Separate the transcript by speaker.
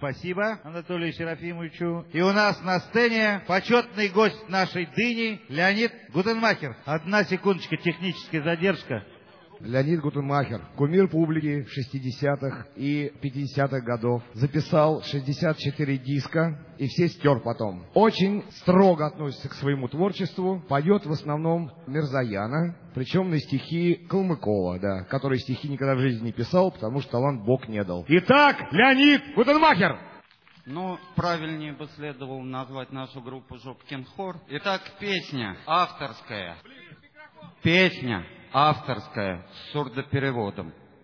Speaker 1: Спасибо Анатолию Серафимовичу. И у нас на сцене почетный гость нашей дыни Леонид Гутенмахер. Одна секундочка, техническая задержка.
Speaker 2: Леонид Гутенмахер, кумир публики 60-х и 50-х годов, записал 64 диска и все стер потом. Очень строго относится к своему творчеству, поет в основном Мирзояна, причем на стихи Калмыкова, да, который стихи никогда в жизни не писал, потому что талант Бог не дал. Итак, Леонид Гутенмахер!
Speaker 3: Ну, правильнее бы следовало назвать нашу группу Жопкин хор. Итак, песня авторская. Песня авторская с сурдопереводом.